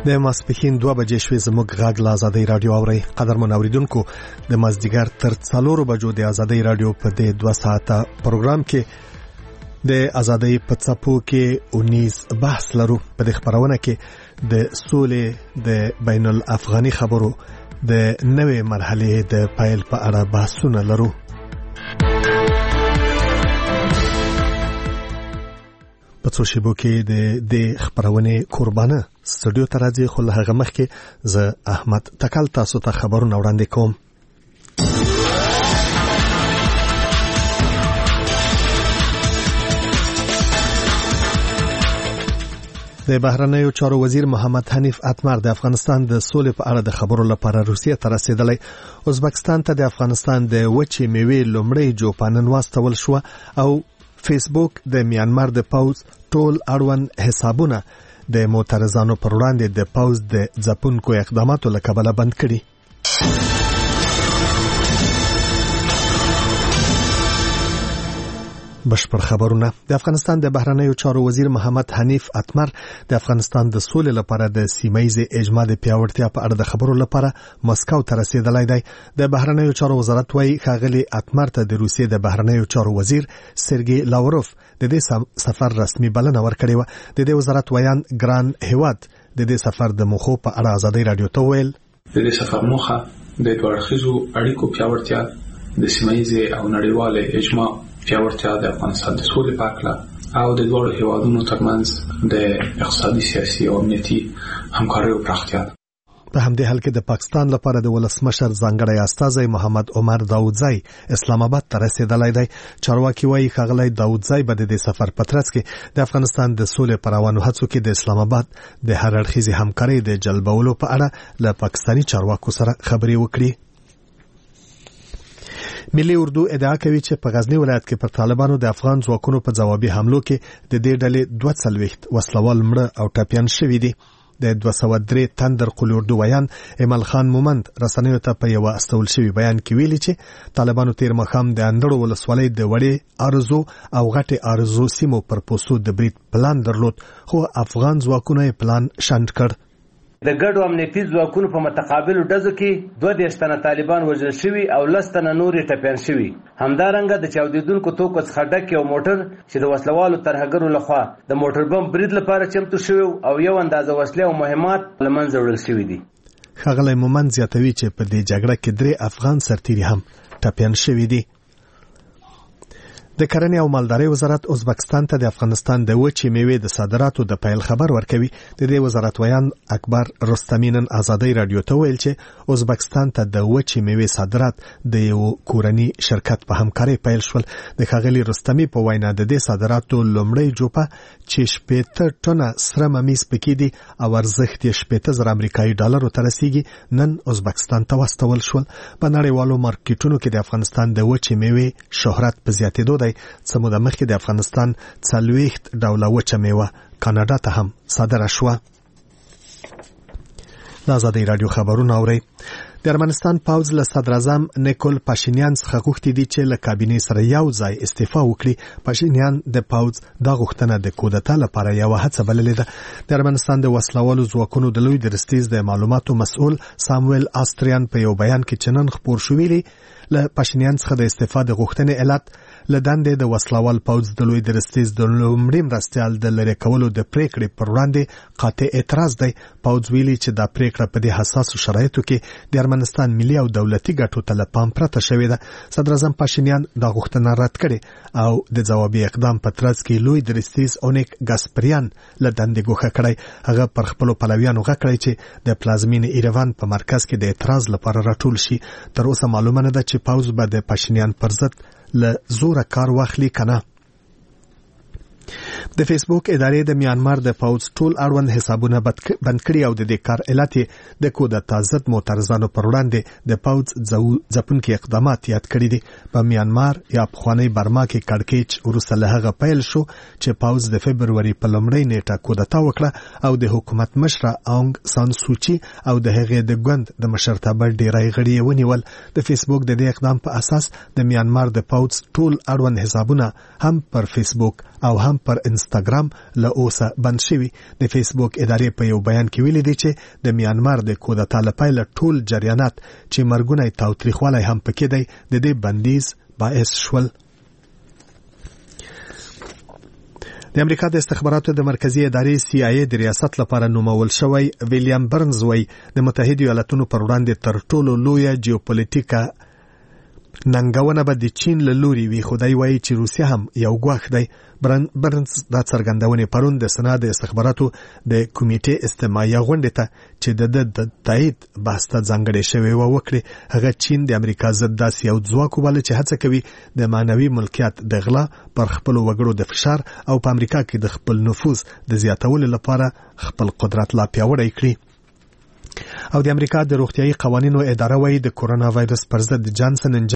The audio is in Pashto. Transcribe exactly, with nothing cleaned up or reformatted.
د ماسپښین دوه بجې شوې زموږ غږ له آزادۍ رادیو اورئ. قدرمن اوریدونکو، د مازدیګر تر څلورو بجو د آزادۍ رادیو په دې دوه ساعته پروګرام کې د آزادۍ په څپو کې اونیز بحث لرو. په دې خبرونه کې د سولې د بین الافغاني خبرو د نوې مرحلې د پیل په اړه بحثونه لرو. په څو شیبو کې د دې خبرونه قربانه سټوډیو ته راځي، خو له هغه مخکې زه احمد تکل تاسو ته خبرونه وړاندې کوم. د بهرنیو چارو وزیر محمد حنیف اتمر د افغانستان د سولې په اړه د خبرو لپاره روسیې ته رسیدلی. ازبکستان ته د افغانستان د وچې میوې لومړی جوپانن واستول شو او فیسبوک د میانمار د پوز ټول اړوند حسابونه د معترضانو پر وړاندې د پوز د ځپونکو اقداماتو له کبله بند کړي. بشپړ خبرونه. د افغانستان د بهرنیو چارو وزیر محمد حنیف اتمر د افغانستان د سولې لپاره د سیمه‌ییز اجماع د پیاوړتیا په اړه د خبرو لپاره مسکو ته رسیدلی دی. د بهرنیو چارو وزارت وايي ښاغلي اتمر ته د روسیې د بهرنیو چارو وزیر سرګي لاوروف د دې سفر رسمي بلنه ورکړې و. د دې وزارت ویان ګران هیواد د دې سفر د موخو په اړه آزادۍ رادیو ته ویل. د دې سفر موخه د دوړخیزو اړیکو پیاوړتیا، د سیمه‌ییز او نړیوال اجماع پیاوړتیا، د افغانستان د سولې په اړه او د دوه هیوادونو ترمنځ د اقتصادي، سیاسي او امنیتي همکاریو پراختیا. په همدې حال کې د پاکستان لپاره د ولسمشر ځانګړی استازی محمد عمر داودزی اسلام آباد ته رسیدلی دی. چارواکي وايي ښاغلی داودزی به د دې سفر په ترڅ کې د افغانستان د سولې پر روانو هڅو کې د اسلام آباد د هر اړخیزې همکارۍ د جلبولو په اړه له پاکستاني چارواکو سره خبرې وکړي. ملي اردو ادعا کوي چې په غزنی ولایت کې پر طالبانو د افغان ځواکونو په ځوابي حملو کې د دې ډلې دوه څلوېښت وسلوال مړه او ټپیان شوي دي. د دوه سوه درې تندر قول اردو ویان ایمل خان مومند رسنیو ته په یو استول شوی بیان کې ویلي چې طالبانو تیر مخام د اندړو ولسوالۍ د وړې ارزو او غټې ارزو سیمو پر پوسو د برید پلان درلود، خو افغان ځواکونو یې پلان شنډ کړ. د ګډو امنیتي ځواکونو په متقابلو ډزو کې دوه دېرش تنه طالبان وژل شوي او لس تنه نورې ټپیان شوي. همدارنګه د چاودېدونکو توکو څخه ډک یو موټر چې د وسلوالو ترهګرو لخوا د موټر بم برید لپاره چمتو شوی او یو اندازه وسلې او مهمات له منځه وړل شوي دي. ښاغلی مومند زیاتوي چې په دې جګړه کې درې افغان سرتیري هم ټپیان شوي دي. د کرنې او مالدارۍ وزارت ازبکستان ته د افغانستان د وچې میوې د صادراتو د پیل خبر ورکوي. د دې وزارت ویان اکبر رستمی نن آزادۍ رادیو ته ویل چې ازبکستان ته د وچې میوې صادرات د یو کورني شرکت په همکارۍ پیل شول. د ښاغلي رستمی په وینا د دې صادراتو لومړی جوپه چې شپېته ټنه سره ممیز پکې دي او ارزښت یې شپېته زره امریکایي ډالرو ته رسیږي، نن ازبکستان ته واستول شول. په نړیوالو مارکیټونو کې د افغانستان د وچې میوې شهرت په زیاتېدو دی. څه موده مخکې د افغانستان څلوېښت ډوله وچه میوه کاناډا ته هم صادره شوه. د آزادۍ رادیو خبرونه اورئ. د ارمنستان پوځ له صدراعظم نیکول پاشینیان څخه غوښتي دي چې له کابینې سره یو ځای استعفا وکړي. پاشینیان د پوځ دا غوښتنه د کودتا لپاره یو هڅه بللې ده. د ارمنستان د وسلوالو ځواکونو د لوی درستیز د معلوماتو مسؤل سامویل آستریان په یو بیان کې چنن خپور شوی له پاشینیان څخه د استعفا د غوښتنې علت له دندې د وسلوال پوځ د لوی درستیز د لومړي مرستیال د لرې کولو د پریکړې پر وړاندې قاطع اعتراض دی. پوځ ویلي چې دا پریکړه په دې حساسو شرایطو کې د ارمنستان ملي او دولتي ګټو ته له پام پرته شوې ده. صدراعظم پاشینیان دا غوښتنه رد کړې او د ځوابي اقدام په ترڅ کې لوی درستیز اونیک ګاسپریان له دندې ګوښه کړی. هغه پر خپلو پلویانو غږ کړی چې د پلازمینې ایروان په مرکز کې د اعتراض لپاره راټول شي. تر اوسه معلومه نه ده چې پوځ به د پاشینیان پر ضد له زوره کار واخلي کنه. د فیسبوک ادارې د میانمار د پوځ ټول اړوند حسابونه بند کړي او د دې کار علت د کودتا ضد معترضانو پر وړاندې د پوځ ځپونکي اقدامات یاد کړي دي. په میانمار یا پخواني برما کې کړکېچ وروسته له هغه پیل شو چې پوځ د فبروري په لومړۍ نیټه کودتا وکړه او د حکومت مشره اونګ سان سوچي او د هغې د ګوند د مشرتابه ډیری غړي یې ونیول. د فیسبوک د دې اقدام په اساس د میانمار د پوځ ټول اړوند حسابونه هم پر فیسبوک او هم پر انستګرام له اوسه بند شوی. د فیسبوک ادارې په یو بیان کې ویلي دي چې د میانمار د کودتا لپاره ټول جریانات چې مرګونه تاوتریخوالی هم پکې دی د دې بندیز باعث شول. د امریکا د استخباراتو د مرکزی ادارې سی آی ای د ریاست لپاره نومول شوی ویلیام برنز وی د متحده ایالاتونو پر وړاندې تر ټولو لویه جیوپولیټیکه ننګونه به د چین له لوري وي، خو دی وایي چې روسیه هم یو ګواښ دی. برنز دا څرګندونې پرون د سنا د استخباراتو د کمیټې استماعیه غونډې ته چې د د تایید بحث ته ځانګړې شوې وه وکړې. هغه چین د امریکا ضد داسې یو ځواک وباله چې هڅه کوي د معنوي ملکیت د غلا پر خپلو وګړو د فشار او په امریکا کې د خپل نفوذ د زیاتولو لپاره خپل قدرت لا پیاوړی کړي. او د امریکا د روغتیايي قوانینو اداره وایي د کورونا وایرس پر ضد جانسن